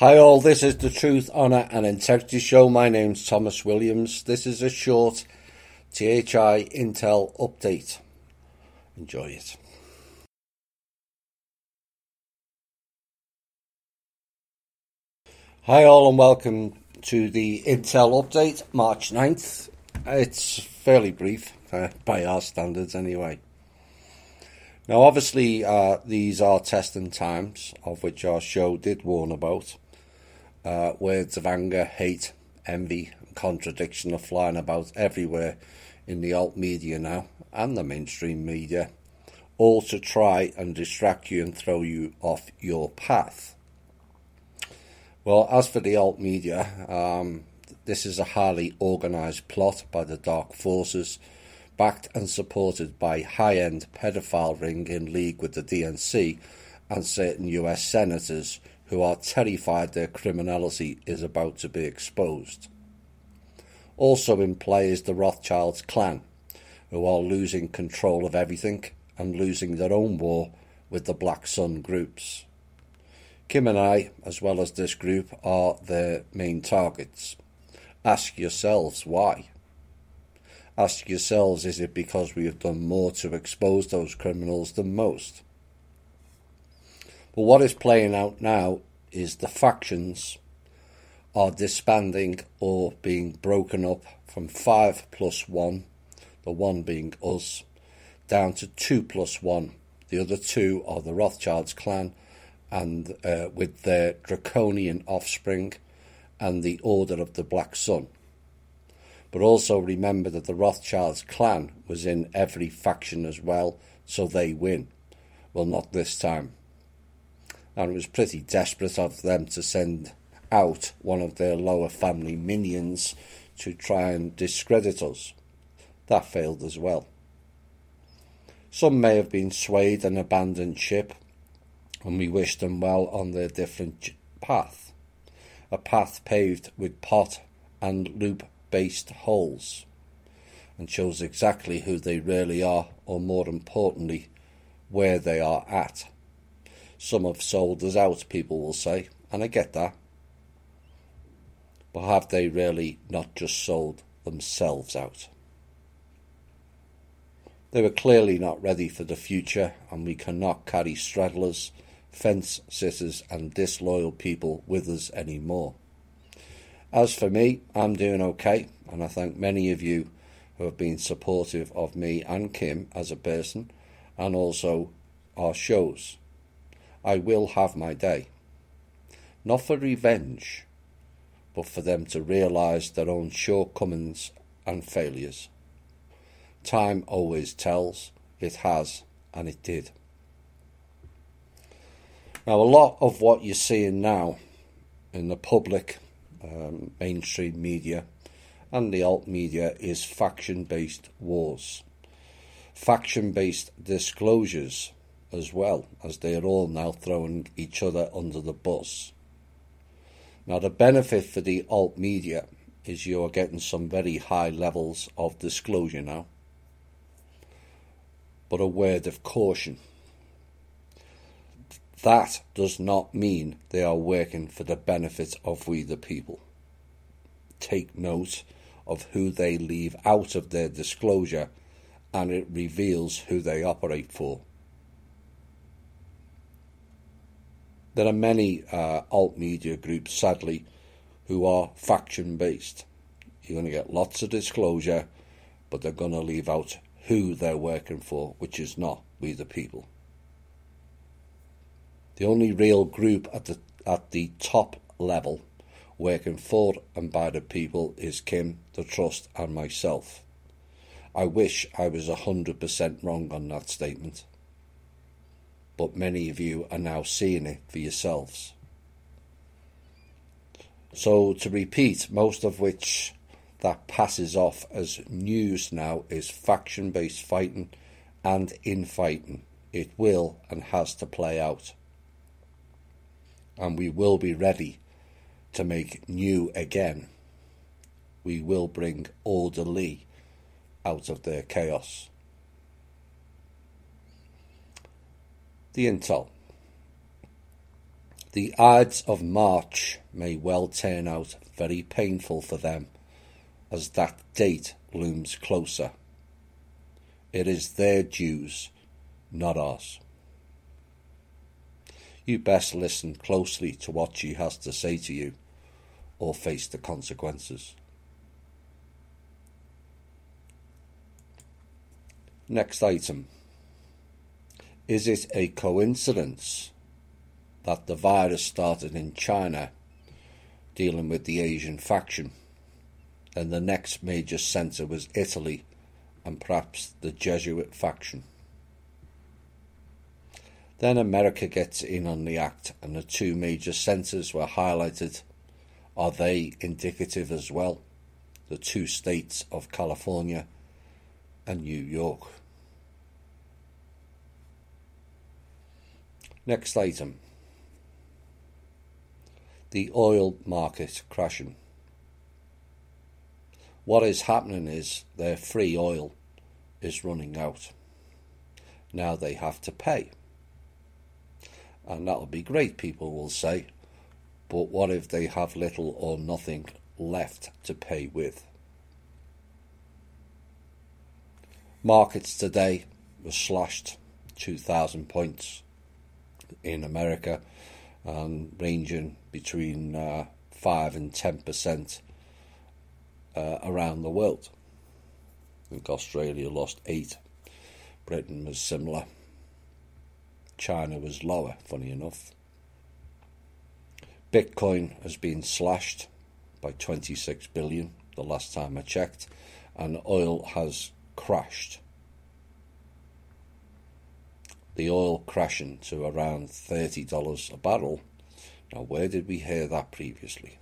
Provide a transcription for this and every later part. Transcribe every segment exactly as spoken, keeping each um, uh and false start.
Hi all, this is the Truth, Honour and Integrity Show. My name's Thomas Williams. This is a short T H I Intel update. Enjoy it. Hi all and welcome to the Intel update, March ninth. It's fairly brief, uh, by our standards anyway. Now obviously uh, these are testing times, of which our show did warn about. Uh, words of anger, hate, envy and contradiction are flying about everywhere in the alt media now and the mainstream media, all to try and distract you and throw you off your path. Well, as for the alt media, um, this is a highly organised plot by the dark forces, backed and supported by high-end paedophile ring in league with the D N C and certain U S senators who are terrified their criminality is about to be exposed. Also in play is the Rothschilds clan, who are losing control of everything and losing their own war with the Black Sun groups. Kim and I, as well as this group, are their main targets. Ask yourselves why. Ask yourselves, is it because we have done more to expose those criminals than most? But what is playing out now is the factions are disbanding or being broken up from five plus one, the one being us, down to two plus one. The other two are the Rothschilds clan and uh, with their draconian offspring and the Order of the Black Sun. But also remember that the Rothschilds clan was in every faction as well, so they win. Well, not this time. And it was pretty desperate of them to send out one of their lower family minions to try and discredit us. That failed as well. Some may have been swayed and abandoned ship, and we wish them well on their different path. A path paved with pot and loop-based holes, and shows exactly who they really are, or more importantly, where they are at. Some have sold us out, people will say, and I get that. But have they really not just sold themselves out? They were clearly not ready for the future, and we cannot carry straddlers, fence-sitters and disloyal people with us anymore. As for me, I'm doing okay, and I thank many of you who have been supportive of me and Kim as a person, and also our shows. I will have my day. Not for revenge, but for them to realise their own shortcomings and failures. Time always tells. It has, and it did. Now, a lot of what you're seeing now in the public, um, mainstream media, and the alt media is faction-based wars. Faction-based disclosures as well, as they are all now throwing each other under the bus. Now the benefit for the alt media is you are getting some very high levels of disclosure now. But a word of caution. That does not mean they are working for the benefit of we the people. Take note of who they leave out of their disclosure, and it reveals who they operate for. There are many uh, alt media groups, sadly, who are faction-based. You're going to get lots of disclosure, but they're going to leave out who they're working for, which is not we the people. The only real group at the at the top level working for and by the people is Kim, the Trust and myself. I wish I was one hundred percent wrong on that statement, but many of you are now seeing it for yourselves. So to repeat, most of which that passes off as news now is faction-based fighting and infighting. It will and has to play out. And we will be ready to make new again. We will bring orderly out of their chaos. The intel. The Ides of March may well turn out very painful for them as that date looms closer. It is their dues, not ours. You best listen closely to what she has to say to you, or face the consequences. Next item. Is it a coincidence that the virus started in China, dealing with the Asian faction, and the next major centre was Italy, and perhaps the Jesuit faction? Then America gets in on the act, and the two major centres were highlighted. Are they indicative as well? The two states of California and New York. Next item. The oil market crashing. What is happening is their free oil is running out. Now they have to pay. And that'll be great, people will say. But what if they have little or nothing left to pay with? Markets today were slashed two thousand points in America, and ranging between uh, five and ten percent uh, around the world. I think Australia lost eight. Britain was similar. China was lower, funny enough. Bitcoin has been slashed by twenty-six billion the last time I checked, and oil has crashed. The oil crashing to around thirty dollars a barrel. Now, where did we hear that previously?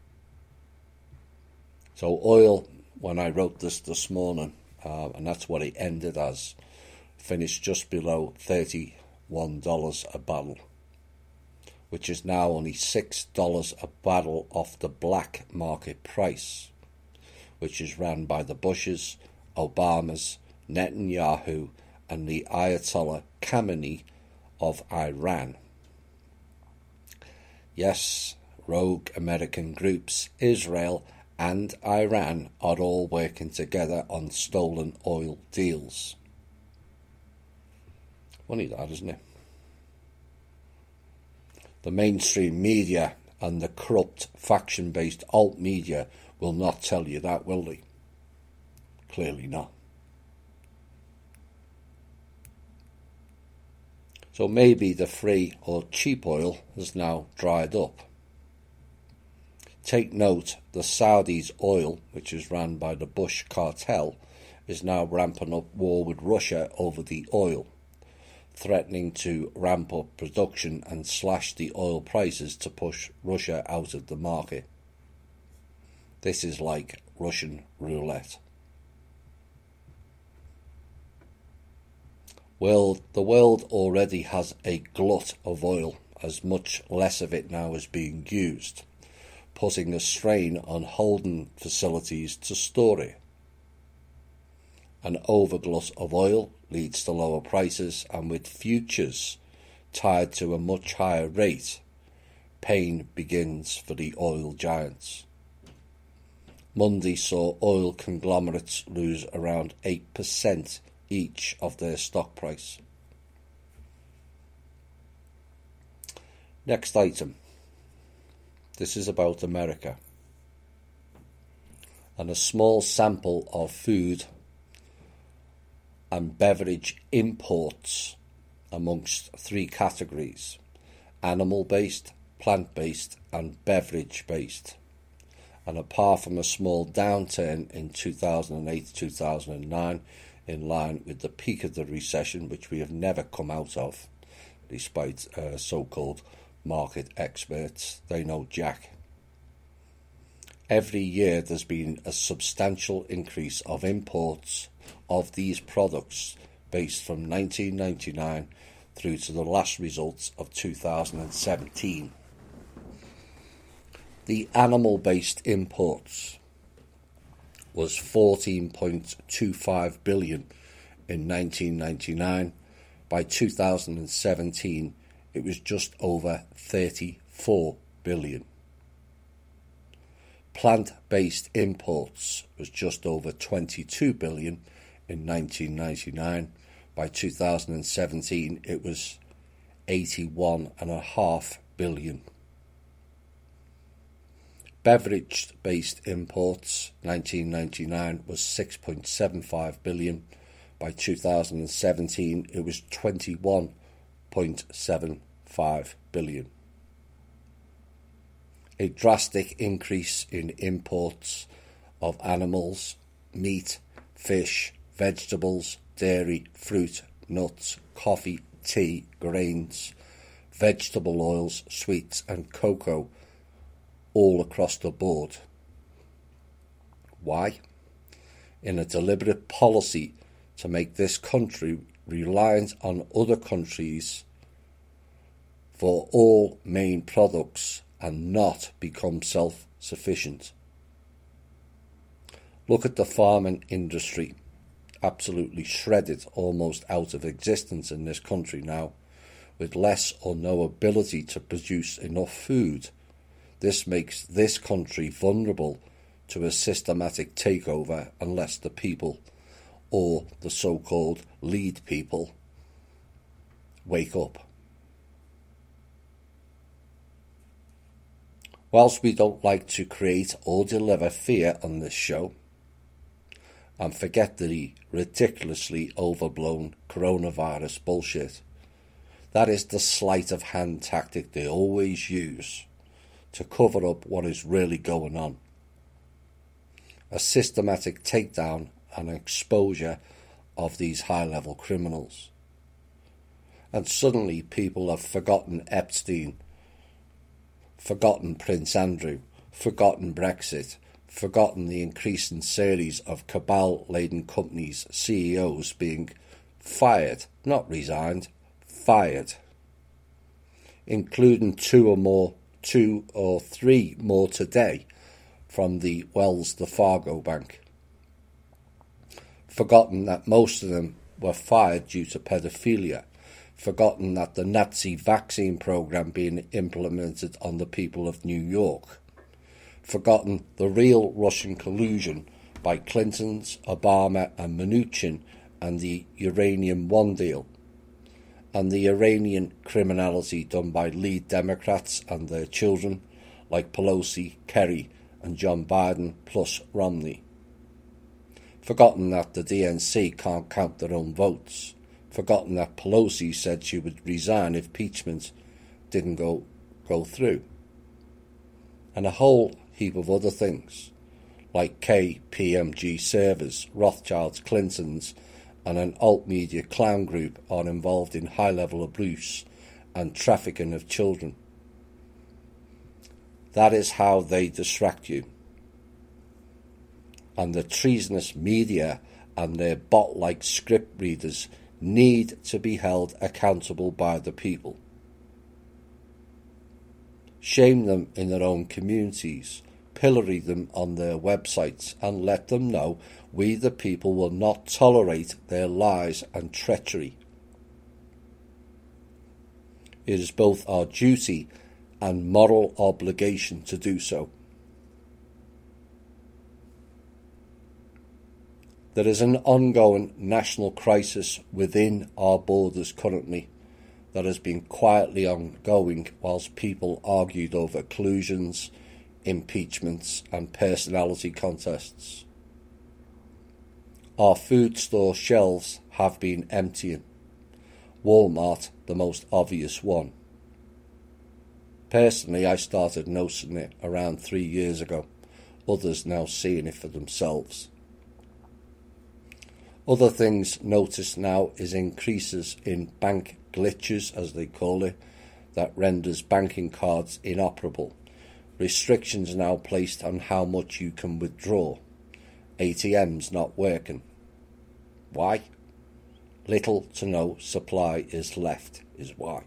So oil, when I wrote this this morning, uh, and that's what it ended as, finished just below thirty-one dollars a barrel, which is now only six dollars a barrel off the black market price, which is ran by the Bushes, Obamas, Netanyahu, and the Ayatollah Khamenei of Iran. Yes, rogue American groups, Israel and Iran, are all working together on stolen oil deals. Funny that, isn't it? The mainstream media and the corrupt faction-based alt media will not tell you that, will they? Clearly not. So maybe the free or cheap oil has now dried up. Take note, the Saudis' oil, which is run by the Bush cartel, is now ramping up war with Russia over the oil, threatening to ramp up production and slash the oil prices to push Russia out of the market. This is like Russian roulette. Well, the world already has a glut of oil, as much less of it now is being used, putting a strain on holding facilities to store it. An overglut of oil leads to lower prices, and with futures tied to a much higher rate, pain begins for the oil giants. Monday saw oil conglomerates lose around eight percent each of their stock price. Next item. This is about America. And a small sample of food and beverage imports amongst three categories: animal-based, plant-based and beverage-based. And apart from a small downturn in two thousand eight to two thousand nine, in line with the peak of the recession, which we have never come out of, despite uh, so-called market experts, they know jack. Every year there's been a substantial increase of imports of these products based from nineteen ninety-nine through to the last results of two thousand seventeen. The animal-based imports was fourteen point two five billion in nineteen ninety-nine. By two thousand seventeen, it was just over thirty-four billion. Plant-based imports was just over twenty-two billion in nineteen ninety-nine. By two thousand seventeen, it was eighty-one point five billion. Beverage-based imports, nineteen ninety-nine, was six point seven five billion. By two thousand seventeen, it was twenty-one point seven five billion. A drastic increase in imports of animals, meat, fish, vegetables, dairy, fruit, nuts, coffee, tea, grains, vegetable oils, sweets and cocoa all across the board. Why? In a deliberate policy to make this country reliant on other countries for all main products and not become self-sufficient. Look at the farming industry, absolutely shredded, almost out of existence in this country now, with less or no ability to produce enough food. This makes this country vulnerable to a systematic takeover unless the people, or the so-called lead people, wake up. Whilst we don't like to create or deliver fear on this show, and forget the ridiculously overblown coronavirus bullshit, that is the sleight of hand tactic they always use to cover up what is really going on. A systematic takedown and exposure of these high-level criminals. And suddenly people have forgotten Epstein, forgotten Prince Andrew, forgotten Brexit, forgotten the increasing series of cabal-laden companies' C E Os being fired, not resigned, fired, including two or more, two or three more today from the Wells Fargo Bank. Forgotten that most of them were fired due to pedophilia. Forgotten that the Nazi vaccine program being implemented on the people of New York. Forgotten the real Russian collusion by Clintons, Obama and Mnuchin and the Uranium One deal, and the Iranian criminality done by lead Democrats and their children like Pelosi, Kerry and John Biden plus Romney. Forgotten that the D N C can't count their own votes. Forgotten that Pelosi said she would resign if impeachment didn't go, go through. And a whole heap of other things, like K P M G servers, Rothschilds, Clintons, and an alt-media clown group are involved in high-level abuse and trafficking of children. That is how they distract you. And the treasonous media and their bot-like script readers need to be held accountable by the people. Shame them in their own communities, pillory them on their websites, and let them know we the people will not tolerate their lies and treachery. It is both our duty and moral obligation to do so. There is an ongoing national crisis within our borders currently that has been quietly ongoing whilst people argued over collusions, impeachments and personality contests. Our food store shelves have been emptying, Walmart the most obvious one. Personally, I started noticing it around three years ago, others now seeing it for themselves. Other things noticed now is increases in bank glitches, as they call it, that renders banking cards inoperable. Restrictions now placed on how much you can withdraw. A T Ms not working. Why? Little to no supply is left, is why.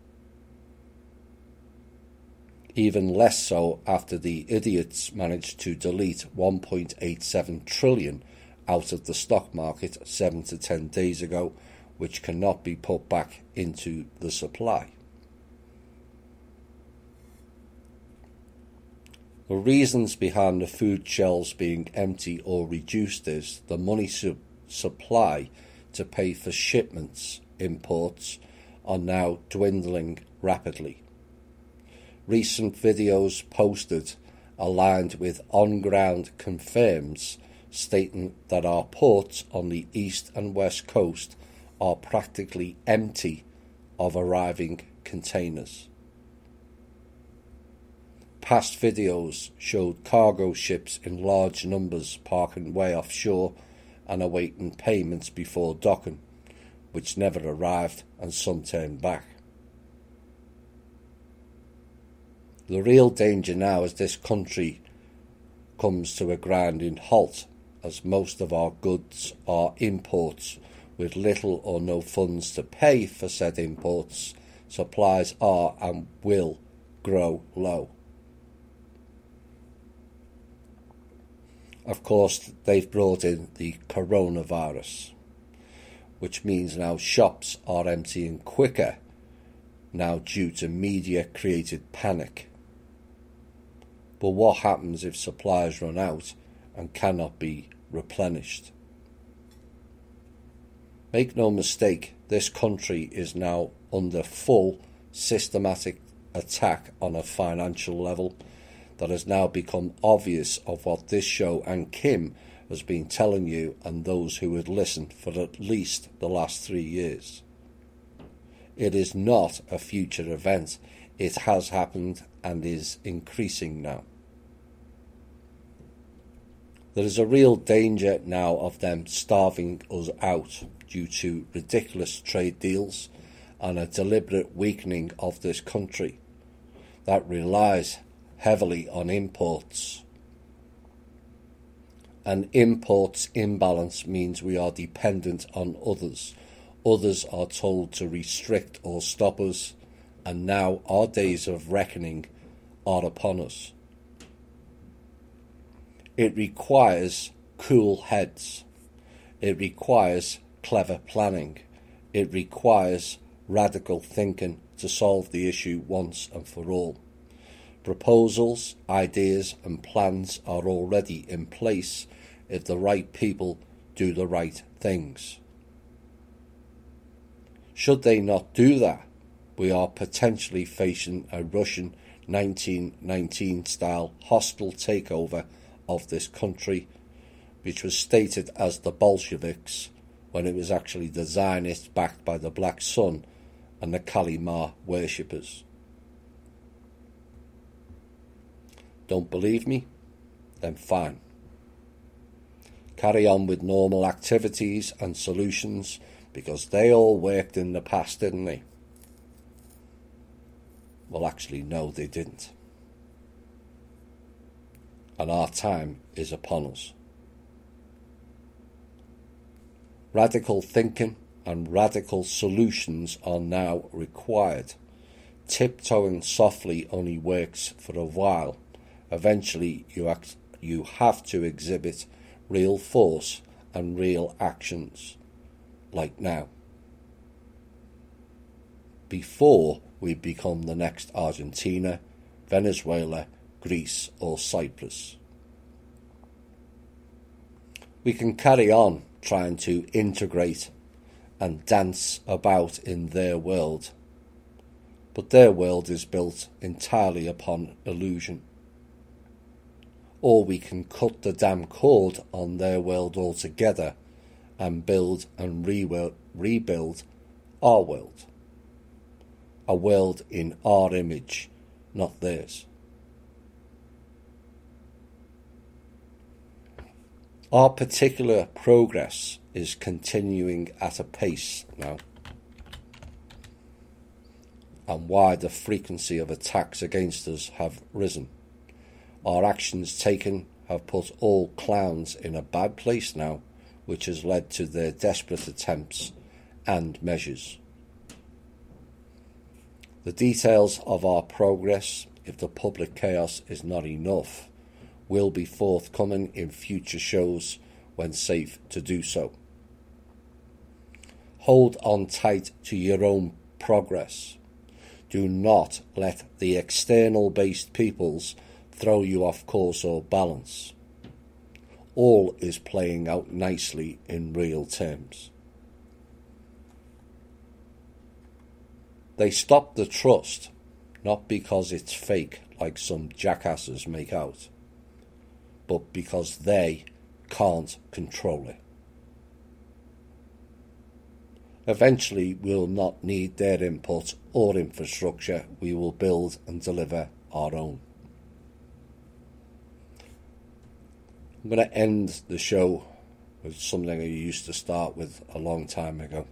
Even less so after the idiots managed to delete one point eight seven trillion out of the stock market seven to ten days ago, which cannot be put back into the supply. The reasons behind the food shelves being empty or reduced is the money su- supply to pay for shipments, imports, are now dwindling rapidly. Recent videos posted aligned with on-ground confirms stating that our ports on the east and west coast are practically empty of arriving containers. Past videos showed cargo ships in large numbers parking way offshore and awaiting payments before docking, which never arrived and some turned back. The real danger now is this country comes to a grinding halt, as most of our goods are imports with little or no funds to pay for said imports. Supplies are and will grow low. Of course, they've brought in the coronavirus, which means now shops are emptying quicker now due to media-created panic. But what happens if supplies run out and cannot be replenished? Make no mistake, this country is now under full systematic attack on a financial level that has now become obvious of what this show and Kim has been telling you and those who would listen for at least the last three years. It is not a future event. It has happened and is increasing now. There is a real danger now of them starving us out due to ridiculous trade deals and a deliberate weakening of this country that relies heavily on imports. An imports imbalance means we are dependent on others. Others are told to restrict or stop us, and now our days of reckoning are upon us. It requires cool heads. It requires clever planning. It requires radical thinking to solve the issue once and for all. Proposals, ideas and plans are already in place if the right people do the right things. Should they not do that, we are potentially facing a Russian nineteen nineteen style hostile takeover of this country, which was stated as the Bolsheviks when it was actually the Zionists backed by the Black Sun and the Kali Ma worshippers. Don't believe me? Then fine. Carry on with normal activities and solutions, because they all worked in the past, didn't they? Well, actually, no, they didn't. And our time is upon us. Radical thinking and radical solutions are now required. Tiptoeing softly only works for a while. Eventually, you act, you have to exhibit real force and real actions, like now, before we become the next Argentina, Venezuela, Greece or Cyprus. We can carry on trying to integrate and dance about in their world, but their world is built entirely upon illusion. Or we can cut the damn cord on their world altogether and build and re- rebuild our world. A world in our image, not theirs. Our particular progress is continuing at a pace now, and why the frequency of attacks against us have risen. Our actions taken have put all clowns in a bad place now, which has led to their desperate attempts and measures. The details of our progress, if the public chaos is not enough, will be forthcoming in future shows when safe to do so. Hold on tight to your own progress. Do not let the external based peoples throw you off course or balance. All is playing out nicely in real terms. They stop the trust, not because it's fake like some jackasses make out, but because they can't control it. Eventually, we'll not need their input or infrastructure. We will build and deliver our own. I'm going to end the show with something I used to start with a long time ago.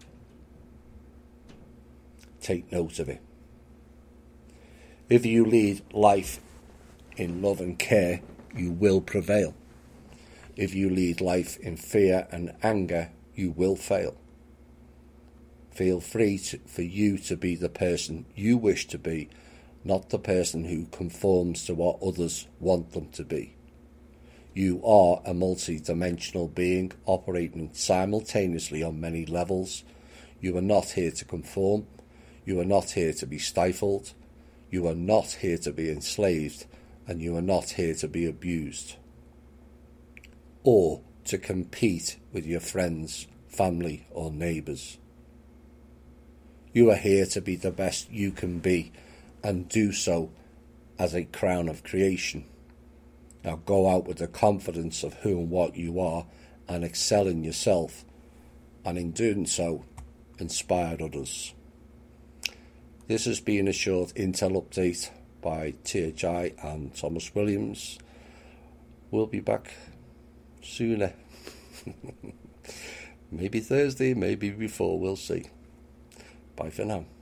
Take note of it. If you lead life in love and care, you will prevail. If you lead life in fear and anger, you will fail. Feel free to, for you to be the person you wish to be, not the person who conforms to what others want them to be. You are a multi-dimensional being operating simultaneously on many levels. You are not here to conform. You are not here to be stifled. You are not here to be enslaved. And you are not here to be abused. Or to compete with your friends, family, or neighbours. You are here to be the best you can be and do so as a crown of creation. Now go out with the confidence of who and what you are and excel in yourself, and in doing so, inspire others. This has been a short Intel update by T H I and Thomas Williams. We'll be back sooner. Maybe Thursday, maybe before, we'll see. Bye for now.